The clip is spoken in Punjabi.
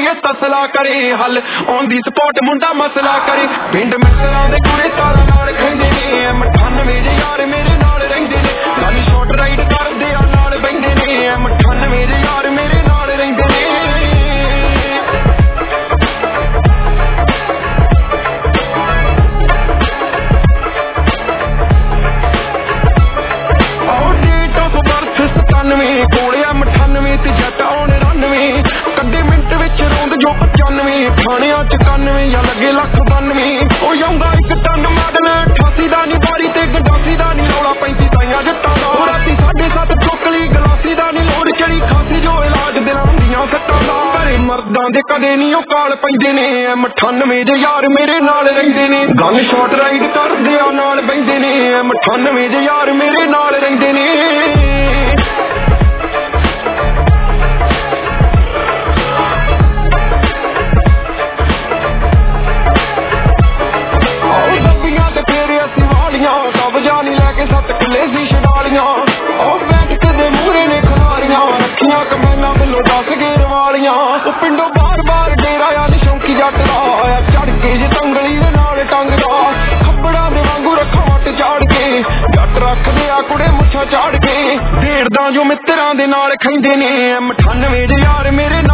ਕੁੜੀਏ ਤਸਲਾ ਕਰੇ ਹੱਲ ਔਨ ਦੀ ਸਪੋਟ ਮੁੰਡਾ ਮਸਲਾ ਕਰੇ ਪਿੰਡ ਮਿੱਤਰਾਂ ਦੇ ਕੁੜੇ ਤਾਰਾਂ ਨਾਲ ਖੈਂਦੇ ਨੇ 98 ਜੇ ਯਾਰ ਮੇਰੇ ਨਾਲ ਰਹਿੰਦੇ ਨੇ ਗਨ ਸ਼ਾਟ ਰਾਈਡ ਕਰਦੇ ਆ ਨਾਲ ਬੈਂਦੇ ਨੇ 98 ਜੇ ਯਾਰ ਮੇਰੇ ਨਾਲ ਰਹਿੰਦੇ ਨੇ ਕੋਲੇ 98 ਤੇ ਜੱਟ ਆਉਣ 99 ਕੱਦੇ ਮਿੰਟ ਵਿੱਚ ਰੋਂਦ ਜੋ 95 ਥਾਣਿਆਂ ਚ 91 ਜਾਂ ਲੱਗੇ ਲੱਖ 92 ਉਹ ਆਉਂਦਾ ਇੱਕ ਟਨ ਮਾਡਲ 88 ਦਾ ਨੀ ਬਾਰੀ ਤੇ ਗੰਡਾਸੀ ਦਾ ਨੀ ਰੌਲਾ 35 ਤਾਈਆਂ ਜੱਟਾਂ ਦਾ ਰਾਤੀ 7:30 ਚੋਕਲੀ ਗਲਾਸੀ ਦਾ ਨੀ ਲੋੜ ਚੜੀ ਖਾਸੀ ਜੋ ਇਲਾਜ ਦਿਲਾਂ ਦੀਆਂ ਸੱਟਾਂ ਦਾ ਘਰੇ ਮਰਦਾਂ ਦੇ ਕਦੇ ਨੀ ਉਹ ਕਾਲ ਪੈਂਦੇ ਨੇ 98 ਦੇ ਯਾਰ ਮੇਰੇ ਨਾਲ ਰਹਿੰਦੇ ਨੇ ਗਨ ਸ਼ਾਟ ਰਾਈਡ ਕਰਦੇ ਆ ਨਾਲ ਬੈਂਦੇ ਨੇ 98 ਦੇ ਯਾਰ ਮੇਰੇ ਨਾਲ ਰਹਿੰਦੇ ਨੇ ਜਾਨੀ ਲੈ ਕੇ 7 ਕਿੱਲੇ ਸੀ ਛਡਾਲੀਆਂ ਉਹ ਬੈਠ ਕੇ ਦੇ ਮੂਹਰੇ ਨੇ ਖਿਲਾਰੀਆਂ ਰੱਖੀਆਂ ਕਮੈਨਾਂ ਵੱਲੋਂ 10 ਗੇਰ ਵਾਲੀਆਂ ਉਹ ਪਿੰਡੋਂ ਬਾਰ-ਬਾਰ ਡੇਰਾ ਆ ਨੀ ਸ਼ੌਂਕੀ ਜੱਟ ਦਾ ਆਇਆ ਚੜ ਕੇ ਜੇ ਤੰਗਲੀ ਦੇ ਨਾਲ ਟੰਗਦਾ ਖੱਬੜਾਂ ਦੇ ਵਾਂਗੂ ਰੱਖਾਂ ਵੱਟ ਚਾੜ ਕੇ ਜੱਟ ਰੱਖਦੇ ਆ ਕੁੜੇ ਮੁੱਛਾਂ ਚਾੜ ਕੇ ਢੇੜਦਾ ਜੋ ਮਿੱਤਰਾਂ ਦੇ ਨਾਲ ਖੈਂਦੇ ਨੇ 98 ਦੇ ਯਾਰ ਮੇਰੇ